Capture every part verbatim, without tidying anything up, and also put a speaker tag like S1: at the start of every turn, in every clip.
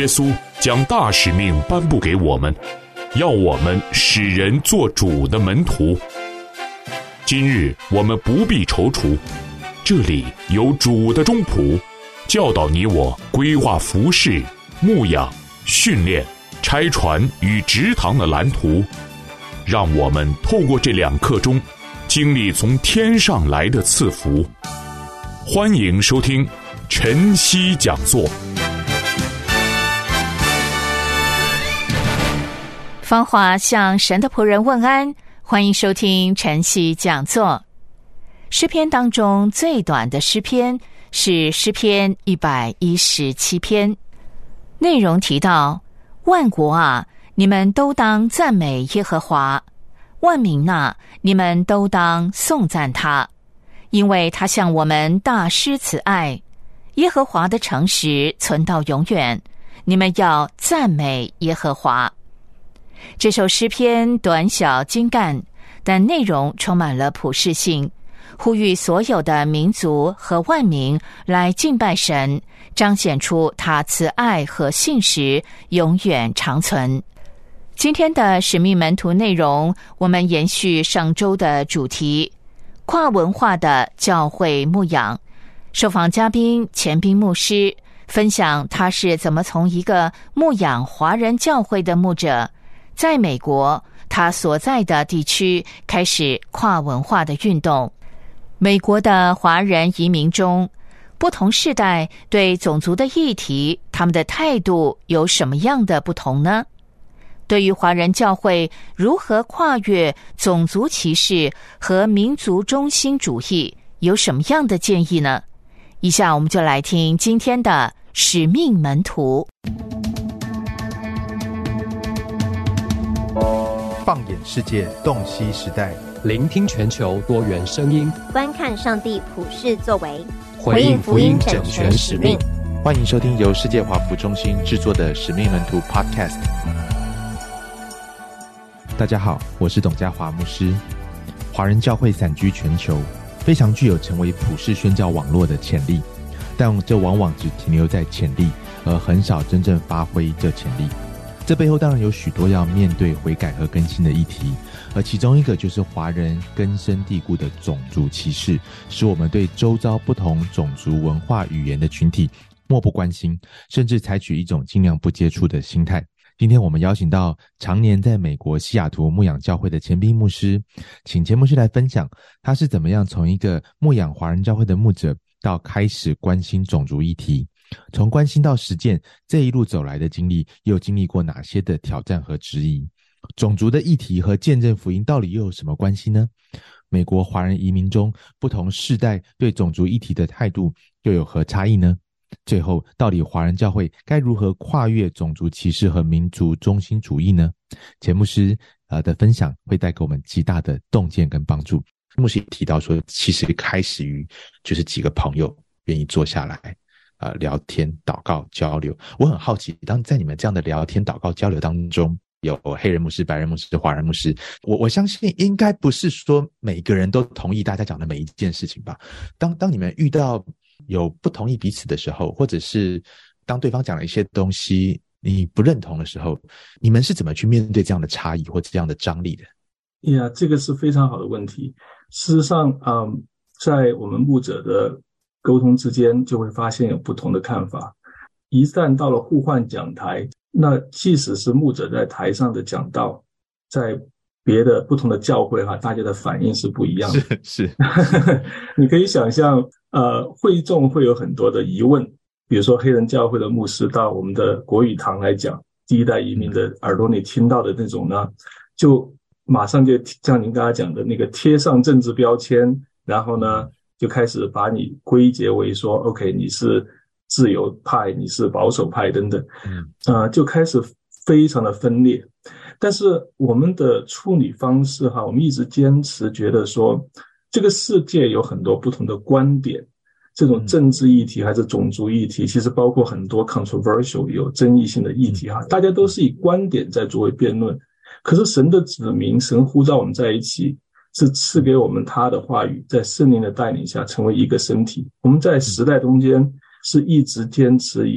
S1: 稣将大使命颁布给我们，要我们使人做主的门徒。今日我们不必踌躇，这里有主的中仆，教导你我规划服事、牧养、训练、拆船与植堂的蓝图，让我们透过这两刻钟，经历从天上来的赐福。欢迎收听晨曦讲座。
S2: 芳华向神的仆人问安，欢迎收听晨曦讲座。诗篇当中最短的诗篇是诗篇一百一十七篇，内容提到：万国啊，你们都当赞美耶和华；万民啊，你们都当颂赞他，因为他向我们大施慈爱。耶和华的诚实存到永远，你们要赞美耶和华。这首诗篇短小精干，但内容充满了普世性，呼吁所有的民族和万民来敬拜神，彰显出他慈爱和信实永远长存。今天的使命门徒内容，我们延续上周的主题，跨文化的教会牧养。受访嘉宾前宾牧师分享他是怎么从一个牧养华人教会的牧者，在美国他所在的地区开始跨文化的运动。美国的华人移民中，不同世代对种族的议题，他们的态度有什么样的不同呢？对于华人教会如何跨越种族歧视和民族中心主义，有什么样的建议呢？以下我们就来听今天的使命门徒。
S3: 放眼世界，洞悉时代，
S4: 聆听全球多元声音，
S5: 观看上帝普世作为，
S4: 回应福音整全使命。
S3: 欢迎收听由世界华福中心制作的使命门徒 Podcast。 大家好，我是董家华牧师。华人教会散居全球，非常具有成为普世宣教网络的潜力，但这往往只停留在潜力，而很少真正发挥这潜力。这背后当然有许多要面对悔改和更新的议题，而其中一个就是华人根深蒂固的种族歧视，使我们对周遭不同种族文化语言的群体漠不关心，甚至采取一种尽量不接触的心态。今天我们邀请到常年在美国西雅图牧养教会的前宾牧师，请前牧师来分享他是怎么样从一个牧养华人教会的牧者到开始关心种族议题，从关心到实践，这一路走来的经历又经历过哪些的挑战和质疑？种族的议题和见证福音到底又有什么关系呢？美国华人移民中不同世代对种族议题的态度又有何差异呢？最后，到底华人教会该如何跨越种族歧视和民族中心主义呢？前牧师呃的分享会带给我们极大的洞见跟帮助。牧师提到说，其实开始于就是几个朋友愿意坐下来呃，聊天、祷告、交流。我很好奇，当在你们这样的聊天、祷告、交流当中，有黑人牧师、白人牧师、华人牧师，我我相信应该不是说每个人都同意大家讲的每一件事情吧。当当你们遇到有不同意彼此的时候，或者是当对方讲了一些东西你不认同的时候，你们是怎么去面对这样的差异或这样的张力的？
S6: 呀，这个是非常好的问题。事实上，嗯，在我们牧者的沟通之间就会发现有不同的看法。一旦到了互换讲台，那即使是牧者在台上的讲道，在别的不同的教会哈，大家的反应是不一样的。
S3: 是是
S6: 你可以想象呃，会众会有很多的疑问，比如说黑人教会的牧师到我们的国语堂来讲，第一代移民的耳朵里听到的那种呢，就马上就像您刚才讲的那个贴上政治标签，然后呢就开始把你归结为说 OK 你是自由派，你是保守派等等，嗯，呃，就开始非常的分裂。但是我们的处理方式哈，我们一直坚持觉得说，这个世界有很多不同的观点，这种政治议题还是种族议题，其实包括很多 controversial 有争议性的议题哈，大家都是以观点在作为辩论。可是神的子民，神呼召我们在一起，是赐给我们他的话语，在圣灵的带领下成为一个身体。我们在时代中间是一直坚持以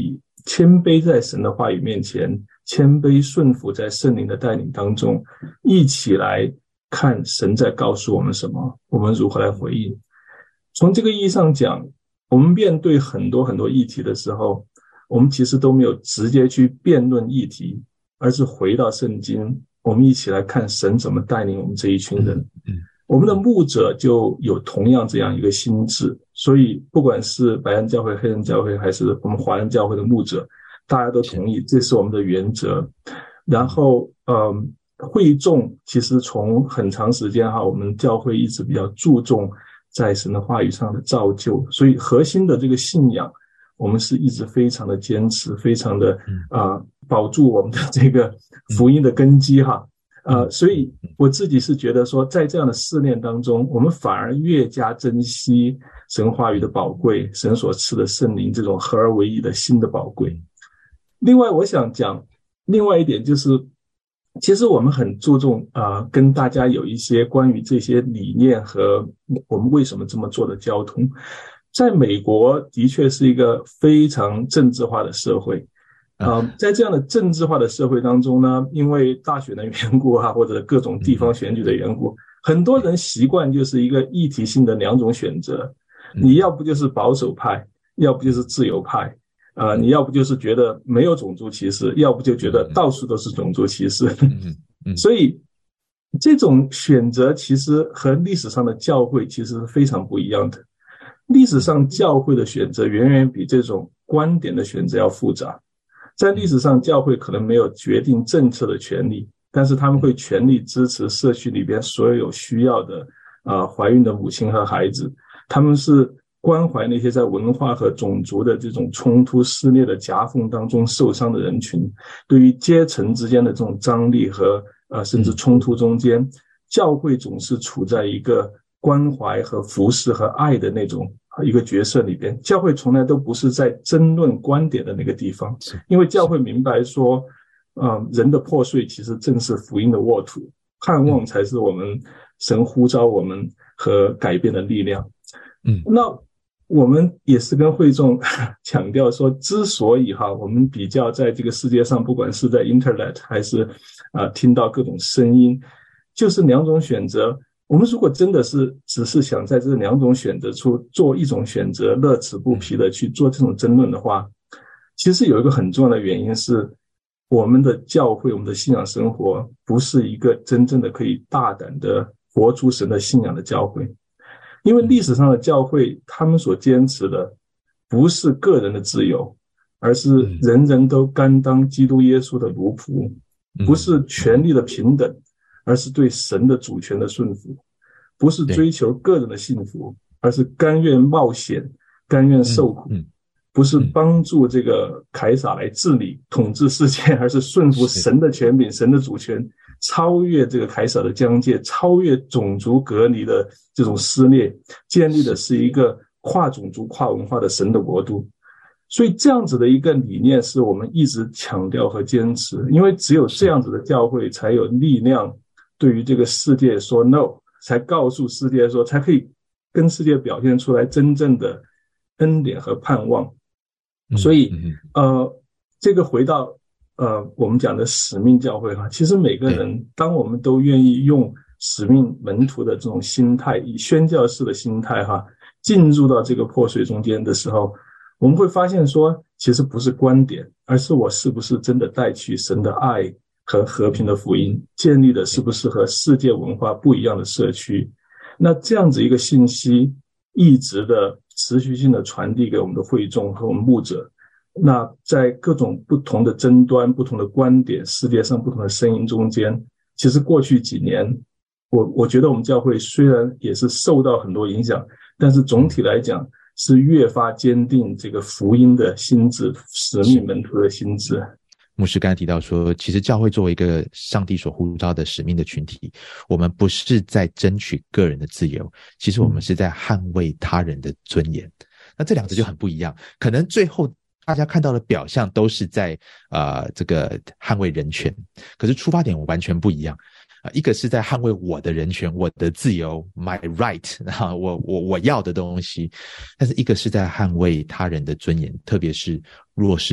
S6: 谦卑在神的话语面前，谦卑顺服在圣灵的带领当中，一起来看神在告诉我们什么，我们如何来回应。从这个意义上讲，我们面对很多很多议题的时候，我们其实都没有直接去辩论议题，而是回到圣经，我们一起来看神怎么带领我们这一群人。
S3: 嗯，
S6: 我们的牧者就有同样这样一个心智，所以不管是白人教会、黑人教会，还是我们华人教会的牧者，大家都同意这是我们的原则。然后呃，会众其实从很长时间哈，我们教会一直比较注重在神的话语上的造就，所以核心的这个信仰我们是一直非常的坚持，非常的啊、呃、保住我们的这个福音的根基哈。呃，所以我自己是觉得说，在这样的试炼当中，我们反而越加珍惜神话语的宝贵，神所赐的圣灵这种合而为一的新的宝贵。另外我想讲另外一点，就是其实我们很注重啊、呃，跟大家有一些关于这些理念和我们为什么这么做的交通。在美国的确是一个非常政治化的社会，呃，在这样的政治化的社会当中呢，因为大选的缘故啊，或者各种地方选举的缘故，很多人习惯就是一个议题性的两种选择，你要不就是保守派，要不就是自由派，呃，你要不就是觉得没有种族歧视，要不就觉得到处都是种族歧视。所以这种选择其实和历史上的教会其实是非常不一样的。历史上教会的选择远远比这种观点的选择要复杂。在历史上教会可能没有决定政策的权利，但是他们会全力支持社区里边所有有需要的呃怀孕的母亲和孩子，他们是关怀那些在文化和种族的这种冲突撕裂的夹缝当中受伤的人群，对于阶层之间的这种张力和呃甚至冲突中间，教会总是处在一个关怀和服侍和爱的那种一个角色里边。教会从来都不是在争论观点的那个地方，因为教会明白说呃，人的破碎其实正是福音的沃土，盼望才是我们神呼召我们和改变的力量。嗯，那我们也是跟会众强调说，之所以哈我们比较在这个世界上，不管是在 Internet 还是啊、呃、听到各种声音，就是两种选择。我们如果真的是只是想在这两种选择出做一种选择，乐此不疲的去做这种争论的话，其实有一个很重要的原因是，我们的教会，我们的信仰生活不是一个真正的可以大胆的活出神的信仰的教会。因为历史上的教会，他们所坚持的不是个人的自由，而是人人都甘当基督耶稣的奴仆，不是权力的平等，而是对神的主权的顺服，不是追求个人的幸福，而是甘愿冒险，甘愿受苦，不是帮助这个凯撒来治理统治世界，而是顺服神的权柄，神的主权，超越这个凯撒的疆界，超越种族隔离的这种撕裂，建立的是一个跨种族跨文化的神的国度。所以这样子的一个理念是我们一直强调和坚持，因为只有这样子的教会才有力量对于这个世界说 no， 才告诉世界说，才可以跟世界表现出来真正的恩典和盼望。所以呃，这个回到呃我们讲的使命教会哈，其实每个人当我们都愿意用使命门徒的这种心态，以宣教士的心态哈，进入到这个破碎中间的时候，我们会发现说，其实不是观点，而是我是不是真的带去神的爱和和平的福音，建立的是不是和世界文化不一样的社区。那这样子一个信息一直的持续性的传递给我们的会众和我们牧者，那在各种不同的争端、不同的观点、世界上不同的声音中间，其实过去几年我我觉得我们教会虽然也是受到很多影响，但是总体来讲是越发坚定这个福音的心志，使命门徒的心志。
S3: 牧师刚才提到说，其实教会作为一个上帝所呼召的使命的群体，我们不是在争取个人的自由，其实我们是在捍卫他人的尊严。那这两者就很不一样，可能最后大家看到的表象都是在呃这个捍卫人权，可是出发点完全不一样。呃、一个是在捍卫我的人权，我的自由 my right， 然后我我我要的东西，但是一个是在捍卫他人的尊严，特别是弱势者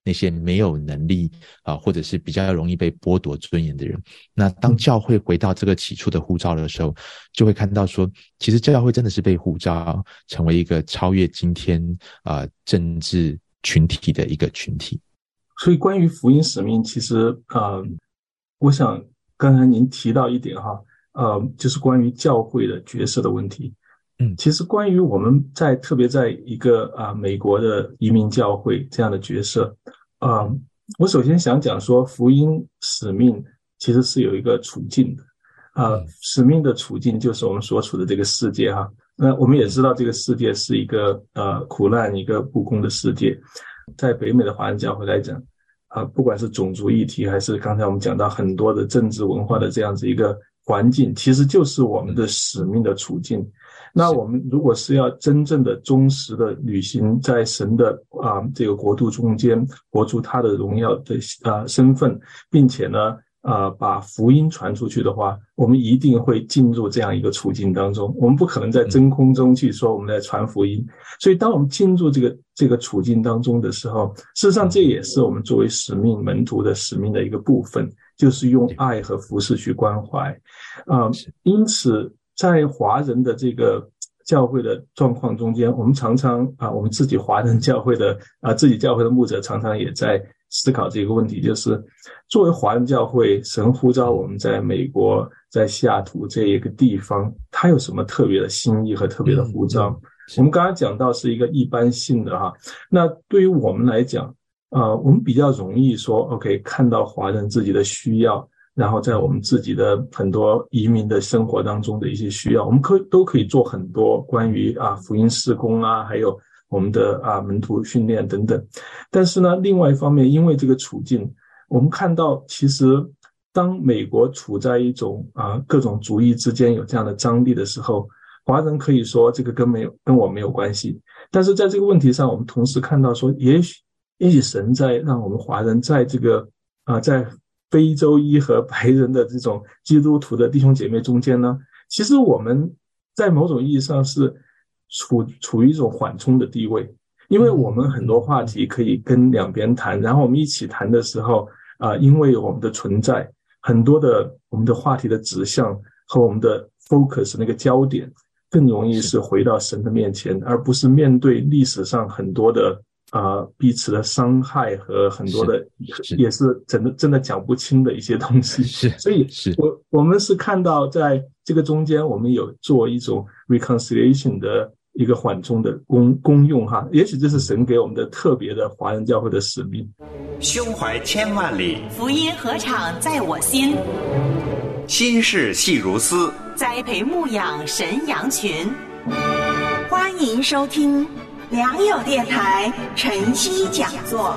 S3: 那些没有能力啊、呃，或者是比较容易被剥夺尊严的人。那当教会回到这个起初的呼召的时候，就会看到说，其实教会真的是被呼召成为一个超越今天啊、呃、政治群体的一个群体。
S6: 所以关于福音使命，其实呃，我想刚才您提到一点哈，呃，就是关于教会的角色的问题。嗯，其实关于我们在特别在一个啊、呃、美国的移民教会这样的角色，啊、呃，我首先想讲说，福音使命其实是有一个处境的，啊、呃，使命的处境就是我们所处的这个世界哈。那我们也知道这个世界是一个呃苦难、一个不公的世界，在北美的华人教会来讲，啊、呃，不管是种族议题，还是刚才我们讲到很多的政治文化的这样子一个环境，其实就是我们的使命的处境。那我们如果是要真正的忠实的履行在神的啊、呃、这个国度中间活出他的荣耀的啊、呃、身份，并且呢呃把福音传出去的话，我们一定会进入这样一个处境当中。我们不可能在真空中去说我们在传福音，所以当我们进入这个这个处境当中的时候，事实上这也是我们作为使命门徒的使命的一个部分，就是用爱和服事去关怀啊、呃。因此在华人的这个教会的状况中间，我们常常啊，我们自己华人教会的啊，自己教会的牧者常常也在思考这个问题，就是作为华人教会，神呼召我们在美国，在西雅图这一个地方，他有什么特别的心意和特别的呼召？嗯、我们刚刚讲到是一个一般性的哈，那对于我们来讲，呃，我们比较容易说 ，OK， 看到华人自己的需要。然后在我们自己的很多移民的生活当中的一些需要，我们可都可以做很多关于啊福音事工啊，还有我们的啊门徒训练等等。但是呢，另外一方面，因为这个处境，我们看到其实当美国处在一种啊各种主义之间有这样的张力的时候，华人可以说这个跟没有跟我没有关系。但是在这个问题上，我们同时看到说，也许也许神在让我们华人在这个啊在非洲裔和白人的这种基督徒的弟兄姐妹中间呢，其实我们在某种意义上是处处于一种缓冲的地位，因为我们很多话题可以跟两边谈，然后我们一起谈的时候啊、呃，因为我们的存在，很多的我们的话题的指向和我们的 focus 那个焦点更容易是回到神的面前，而不是面对历史上很多的啊、呃，彼此的伤害和很多的也是真的真的讲不清的一些东西。
S3: 是，
S6: 所以我我们是看到在这个中间，我们有做一种 reconciliation 的一个缓冲的功功用哈。也许这是神给我们的特别的华人教会的使命。
S7: 胸怀千万里，
S8: 福音禾场在我心。
S7: 心事细如丝，
S8: 栽培牧养神羊群。欢迎收听良友电台晨曦讲座。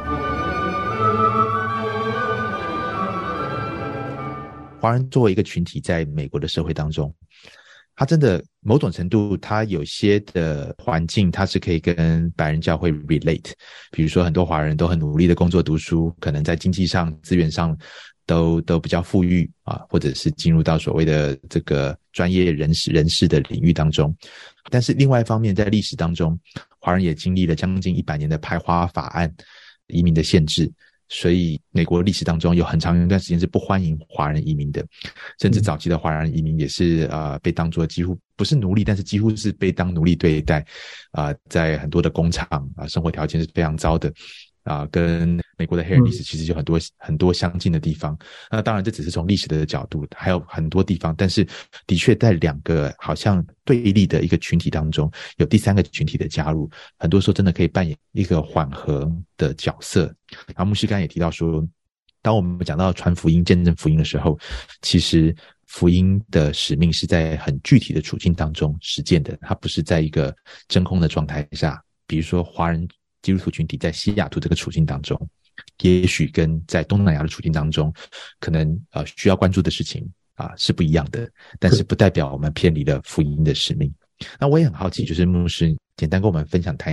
S3: 华人作为一个群体，在美国的社会当中，他真的某种程度，他有些的环境，他是可以跟白人教会 relate。比如说，很多华人都很努力的工作读书，可能在经济上、资源上都都比较富裕啊，或者是进入到所谓的这个专业人士人士的领域当中。但是另外一方面，在历史当中，华人也经历了将近一百年的排华法案、移民的限制，所以美国历史当中有很长一段时间是不欢迎华人移民的，甚至早期的华人移民也是呃被当作几乎不是奴隶，但是几乎是被当奴隶对待，啊、呃，在很多的工厂啊、呃，生活条件是非常糟的。啊、呃，跟美国的黑人历史其实有很多、嗯、很多相近的地方。那当然，这只是从历史的角度，还有很多地方。但是，的确在两个好像对立的一个群体当中，有第三个群体的加入，很多时候真的可以扮演一个缓和的角色。然后牧师刚才也提到说，当我们讲到传福音、见证福音的时候，其实福音的使命是在很具体的处境当中实践的，它不是在一个真空的状态下。比如说，华人基督徒群体在西雅图这个处境当中，也许跟在东南亚的处境当中，可能呃需要关注的事情啊、呃、是不一样的，但是不代表我们偏离了福音的使命。那我也很好奇，就是牧师简单跟我们分享谈一谈，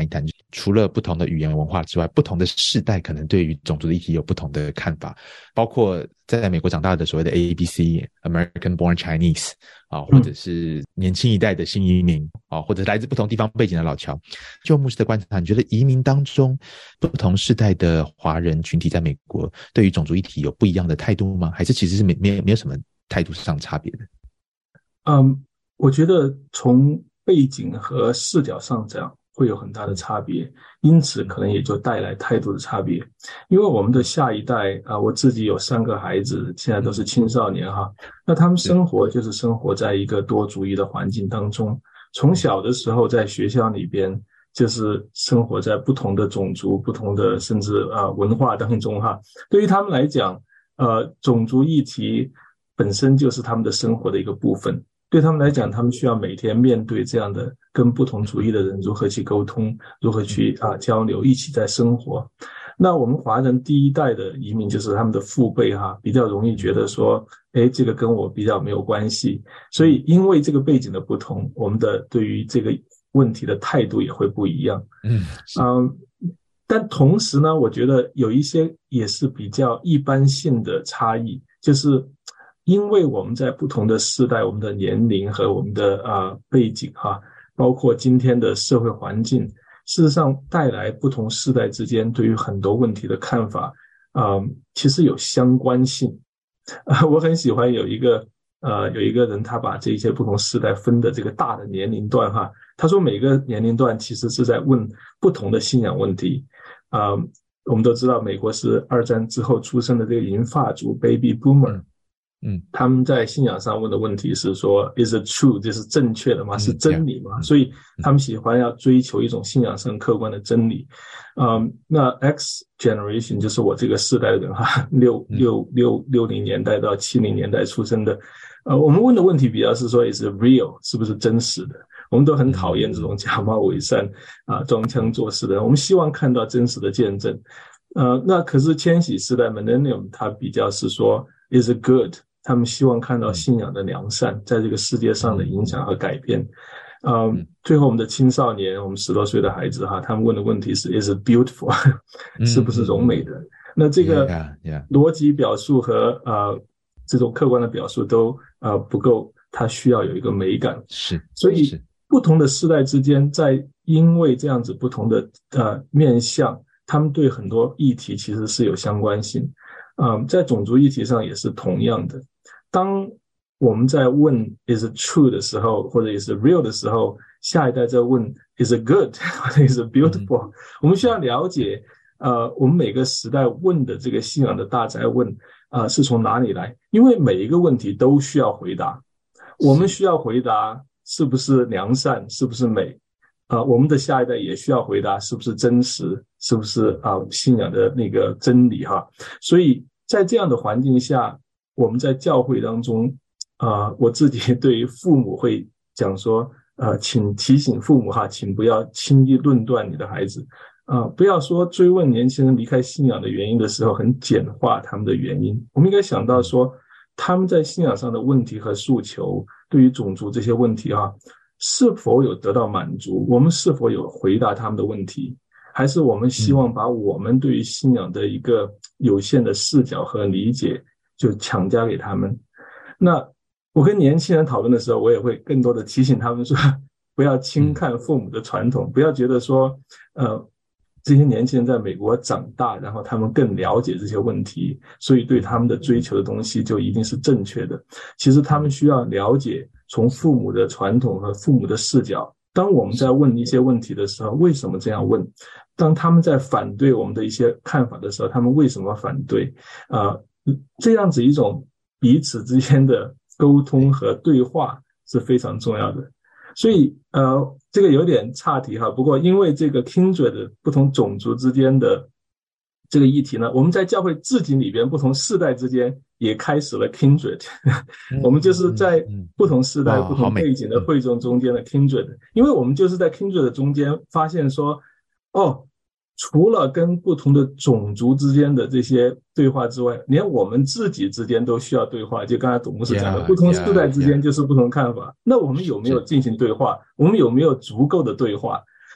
S3: 除了不同的语言文化之外，不同的世代可能对于种族的议题有不同的看法，包括在美国长大的所谓的 A B C American Born Chinese 啊，或者是年轻一代的新移民啊，或者来自不同地方背景的老侨。就牧师的观察，你觉得移民当中不同世代的华人群体在美国对于种族议题有不一样的态度吗？还是其实是没没没有什么态度上差别的？
S6: 嗯，我觉得从背景和视角上讲会有很大的差别，因此可能也就带来态度的差别。因为我们的下一代啊、呃，我自己有三个孩子，现在都是青少年哈，那他们生活就是生活在一个多族裔的环境当中，从小的时候在学校里边就是生活在不同的种族、不同的甚至啊、呃、文化当中哈。对于他们来讲，呃，种族议题本身就是他们的生活的一个部分。对他们来讲，他们需要每天面对这样的跟不同族裔的人如何去沟通，如何去啊交流，一起在生活。那我们华人第一代的移民就是他们的父辈哈，比较容易觉得说，诶，这个跟我比较没有关系。所以因为这个背景的不同，我们的对于这个问题的态度也会不一样。嗯嗯，但同时呢，我觉得有一些也是比较一般性的差异，就是因为我们在不同的世代，我们的年龄和我们的啊、呃、背景哈，包括今天的社会环境，事实上带来不同世代之间对于很多问题的看法，啊、呃，其实有相关性。啊、呃，我很喜欢有一个呃有一个人，他把这些不同世代分的这个大的年龄段哈，他说每个年龄段其实是在问不同的信仰问题。啊、呃，我们都知道美国是二战之后出生的这个银发族 Baby Boomer。嗯，他们在信仰上问的问题是说 ，is it true？ 这是正确的吗？是真理吗？嗯、所以他们喜欢要追求一种信仰上客观的真理。嗯，那 X generation 就是我这个世代的人哈，六六六六零年代到七零年代出生的。呃，我们问的问题比较是说 ，is it real？ 是不是真实的？我们都很讨厌这种假冒伪善啊、装腔作势的人。我们希望看到真实的见证。呃，那可是千禧世代 Millennium 它比较是说 ，is it good？他们希望看到信仰的良善在这个世界上的影响和改变。嗯，嗯最后我们的青少年，我们十多岁的孩子哈，他们问的问题是 Is it beautiful？ 是不是柔美的？嗯、那这个逻辑表述和呃这种客观的表述都呃不够，它需要有一个美感。是，所以不同的世代之间，在因为这样子不同的呃面向，他们对很多议题其实是有相关性。嗯，在种族议题上也是同样的。当我们在问 is it true 的时候，或者 is it real 的时候，下一代在问 is it good 或者 is it beautiful、嗯、我们需要了解呃，我们每个时代问的这个信仰的大哉问呃，是从哪里来，因为每一个问题都需要回答。我们需要回答是不是良善，是不是美，呃，我们的下一代也需要回答是不是真实，是不是啊、呃、信仰的那个真理哈。所以在这样的环境下，我们在教会当中，啊、呃，我自己对于父母会讲说，呃，请提醒父母哈，请不要轻易论断你的孩子，啊、呃，不要说追问年轻人离开信仰的原因的时候，很简化他们的原因。我们应该想到说，他们在信仰上的问题和诉求，对于种族这些问题哈，是否有得到满足？我们是否有回答他们的问题？还是我们希望把我们对于信仰的一个有限的视角和理解就强加给他们？那我跟年轻人讨论的时候，我也会更多的提醒他们说，不要轻看父母的传统，不要觉得说呃，这些年轻人在美国长大，然后他们更了解这些问题，所以对他们的追求的东西就一定是正确的。其实他们需要了解从父母的传统和父母的视角，当我们在问一些问题的时候，为什么这样问？当他们在反对我们的一些看法的时候，他们为什么反对？呃，这样子一种彼此之间的沟通和对话是非常重要的。所以呃，这个有点岔题哈，不过因为这个 kindred 的不同种族之间的这个议题呢，我们在教会自己里边不同世代之间也开始了 kindred、嗯、我们就是在不同世代、嗯、不同背景的会众中间的 kindred、嗯、因为我们就是在 kindred 的中间发现说，哦，除了跟不同的种族之间的这些对话之外，连我们自己之间都需要对话。就刚才董牧师讲的， yeah, 不同世代之间就是不同看法。Yeah, yeah. 那我们有没有进行对话？我们有没有足够的对话？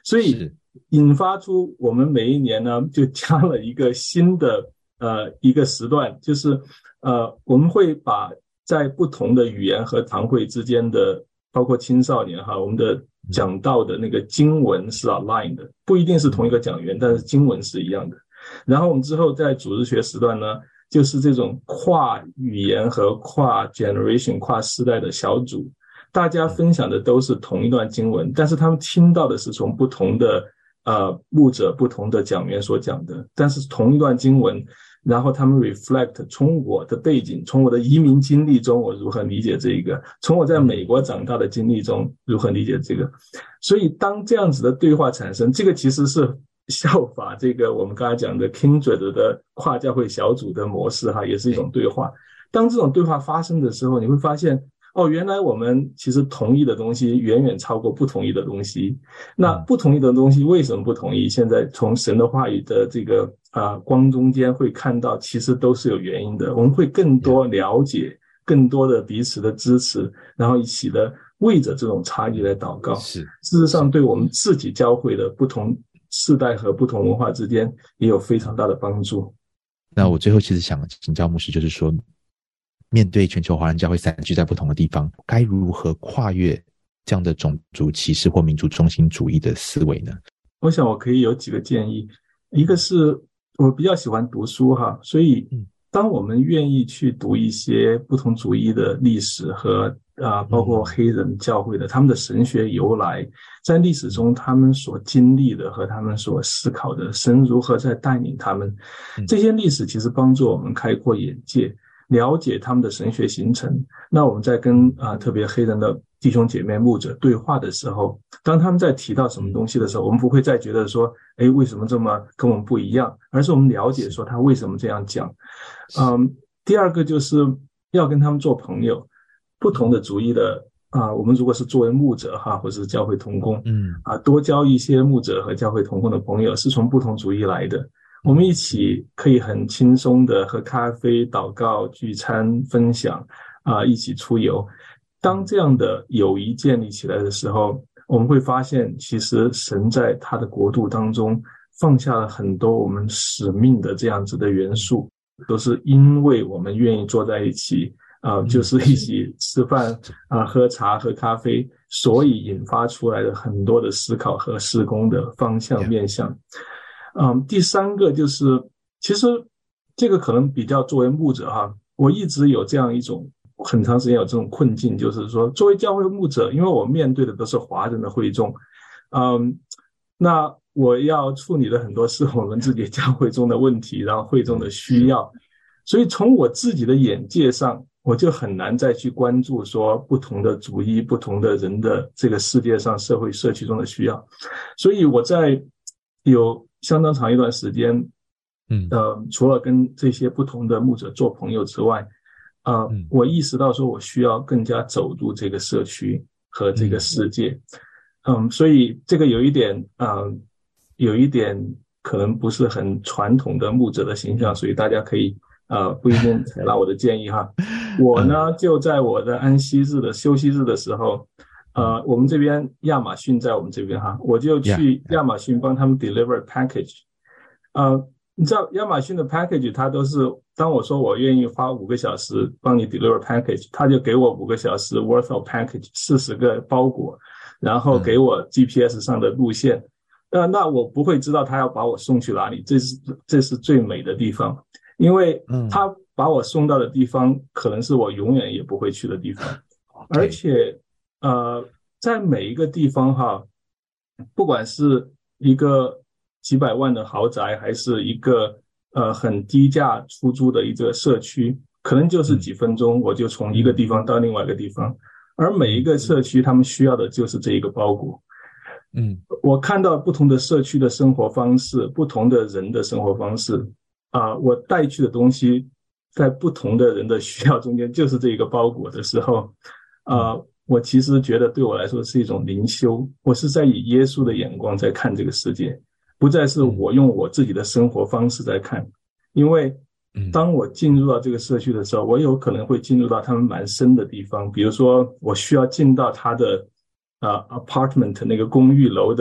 S6: 所以引发出我们每一年呢就加了一个新的呃一个时段，就是呃我们会把在不同的语言和堂会之间的，包括青少年哈，我们的讲到的那个经文是 align 的，不一定是同一个讲员，但是经文是一样的。然后我们之后在主日学时段呢，就是这种跨语言和跨 generation 跨世代的小组，大家分享的都是同一段经文，但是他们听到的是从不同的呃牧者不同的讲员所讲的，但是同一段经文，然后他们 reflect 从我的背景，从我的移民经历中我如何理解这一个，从我在美国长大的经历中如何理解这个。所以当这样子的对话产生，这个其实是效法这个我们刚才讲的 Kindred 的跨教会小组的模式哈，也是一种对话。当这种对话发生的时候，你会发现哦，原来我们其实同意的东西远远超过不同意的东西。那不同意的东西为什么不同意？现在从神的话语的这个啊、呃、光中间会看到，其实都是有原因的。我们会更多了解，更多的彼此的支持，然后一起的为着这种差异来祷告。是，事实上对我们自己教会的不同世代和不同文化之间也有非常大的帮助。
S3: 那我最后其实想请教牧师，就是说面对全球华人教会散居在不同的地方，该如何跨越这样的种族歧视或民族中心主义的思维呢？
S6: 我想我可以有几个建议。一个是我比较喜欢读书哈，所以当我们愿意去读一些不同主义的历史和啊、呃，包括黑人教会的他们的神学由来，在历史中他们所经历的和他们所思考的，神如何在带领他们，这些历史其实帮助我们开阔眼界，了解他们的神学形成。那我们在跟啊、呃、特别黑人的弟兄姐妹牧者对话的时候，当他们在提到什么东西的时候，我们不会再觉得说诶为什么这么跟我们不一样，而是我们了解说他为什么这样讲。嗯，第二个就是要跟他们做朋友，不同的主义的啊、呃，我们如果是作为牧者哈，或者是教会同工，嗯啊，多交一些牧者和教会同工的朋友，是从不同主义来的。我们一起可以很轻松的喝咖啡、祷告、聚餐、分享啊、呃，一起出游。当这样的友谊建立起来的时候，我们会发现其实神在他的国度当中放下了很多我们使命的这样子的元素，都是因为我们愿意坐在一起啊、呃，就是一起吃饭啊、呃、喝茶喝咖啡，所以引发出来的很多的思考和事工的方向面向。嗯，第三个就是，其实这个可能比较作为牧者哈，我一直有这样一种很长时间有这种困境，就是说作为教会牧者，因为我面对的都是华人的会众，嗯，那我要处理的很多是我们自己教会中的问题，然后会众的需要，所以从我自己的眼界上，我就很难再去关注说不同的主义、不同的人的这个世界上社会社区中的需要，所以我在有相当长一段时间，嗯，呃，除了跟这些不同的牧者做朋友之外，呃，嗯、我意识到说我需要更加走入这个社区和这个世界，嗯，嗯所以这个有一点，呃，有一点可能不是很传统的牧者的形象，所以大家可以呃不一定采纳我的建议哈。我呢就在我的安息日的休息日的时候。呃，我们这边亚马逊在我们这边哈，我就去亚马逊帮他们 deliver package。呃，你知道亚马逊的 package， 它都是当我说我愿意花五个小时帮你 deliver package， 他就给我五个小时 worth of package， 四十个包裹，然后给我 G P S 上的路线。呃，那我不会知道他要把我送去哪里，这是这是最美的地方，因为他把我送到的地方可能是我永远也不会去的地方，而且。呃，在每一个地方哈，不管是一个几百万的豪宅，还是一个呃很低价出租的一个社区，可能就是几分钟我就从一个地方到另外一个地方，而每一个社区他们需要的就是这一个包裹。嗯，我看到不同的社区的生活方式，不同的人的生活方式啊、呃，我带去的东西在不同的人的需要中间就是这一个包裹的时候，啊、呃。我其实觉得对我来说是一种灵修，我是在以耶稣的眼光在看这个世界，不再是我用我自己的生活方式在看。因为当我进入到这个社区的时候，我有可能会进入到他们蛮深的地方，比如说我需要进到他的呃 apartment 那个公寓楼的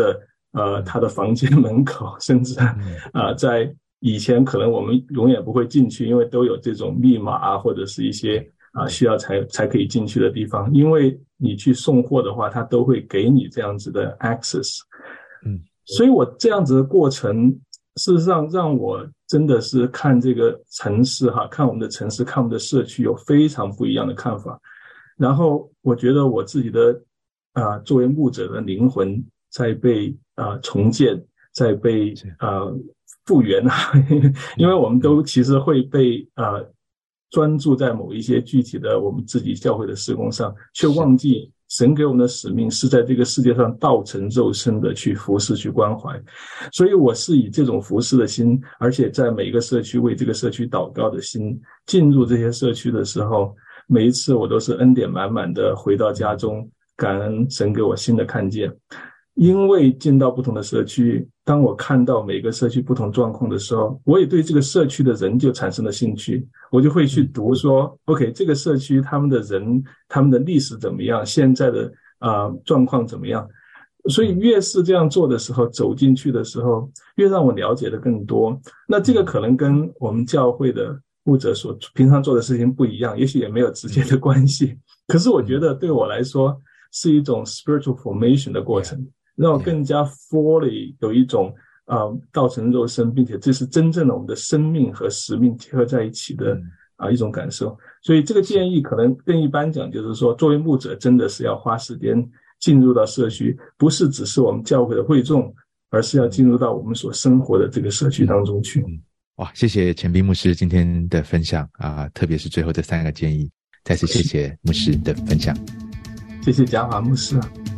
S6: 呃他的房间门口，甚至啊、呃、在以前可能我们永远不会进去，因为都有这种密码啊，或者是一些啊、呃、需要才才可以进去的地方，因为你去送货的话，他都会给你这样子的 access。嗯，所以我这样子的过程，事实上让我真的是看这个城市哈，看我们的城市，看我们的社区有非常不一样的看法。然后我觉得我自己的啊、呃、作为牧者的灵魂在被啊、呃、重建，在被啊、呃、复原啊，因为我们都其实会被啊、呃、专注在某一些具体的我们自己教会的事工上，却忘记神给我们的使命是在这个世界上道成肉身的去服侍去关怀。所以我是以这种服侍的心，而且在每一个社区为这个社区祷告的心进入这些社区的时候，每一次我都是恩典满满的回到家中，感恩神给我新的看见。因为进到不同的社区，当我看到每个社区不同状况的时候，我也对这个社区的人就产生了兴趣，我就会去读说 OK 这个社区他们的人他们的历史怎么样，现在的啊、呃、状况怎么样。所以越是这样做的时候，走进去的时候越让我了解的更多。那这个可能跟我们教会的牧者所平常做的事情不一样，也许也没有直接的关系，可是我觉得对我来说是一种 spiritual formation 的过程，让我更加 fully 有一种呃道成肉身，并且这是真正的我们的生命和使命结合在一起的啊、呃、一种感受。所以这个建议可能更一般讲，就是说作为牧者真的是要花时间进入到社区，不是只是我们教会的会众，而是要进入到我们所生活的这个社区当中去。
S3: 哇，谢谢前斌牧师今天的分享啊、呃，特别是最后这三个建议，再次谢谢牧师的分享。
S6: 谢谢嘉华牧师。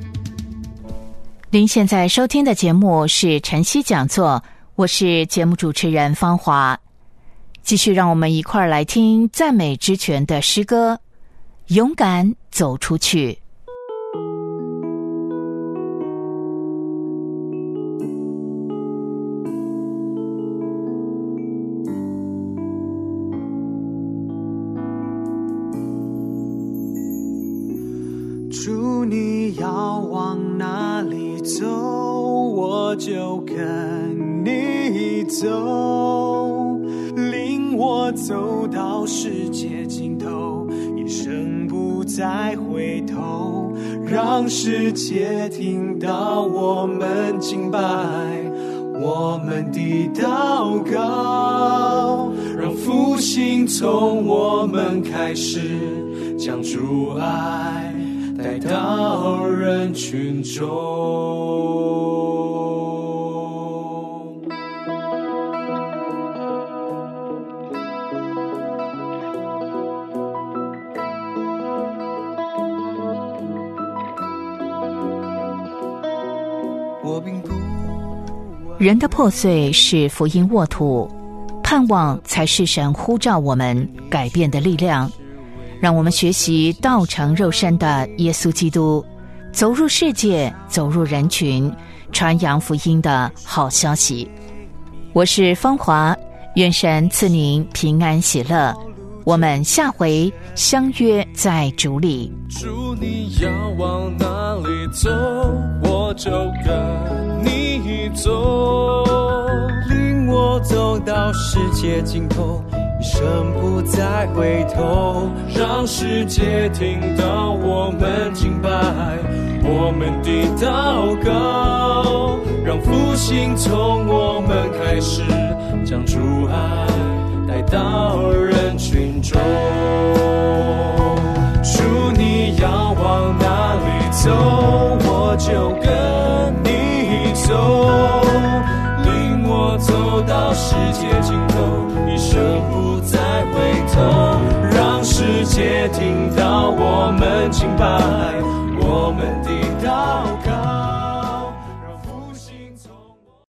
S2: 您现在收听的节目是晨曦讲座，我是节目主持人芳华。继续让我们一块儿来听赞美之泉的诗歌，勇敢走出去。
S9: 主，你要往哪里走，我就跟你走，领我走到世界尽头，一生不再回头，让世界听到我们敬拜，我们的祷告，让复兴从我们开始，将主爱带到人群中。
S2: 人的破碎是福音沃土，盼望才是神呼召我们改变的力量。让我们学习道成肉身的耶稣基督，走入世界，走入人群，传扬福音的好消息。我是芳华，愿神赐您平安喜乐。我们下回相约在主里。
S9: 主，你要往哪里走，我就跟你走，领我走到世界尽头，一生不再回头，让世界听到我们敬拜，我们的祷告，让复兴从我们开始，将主爱带到人群中。主，你要往哪里走，我就跟你走，领我走到世界尽头，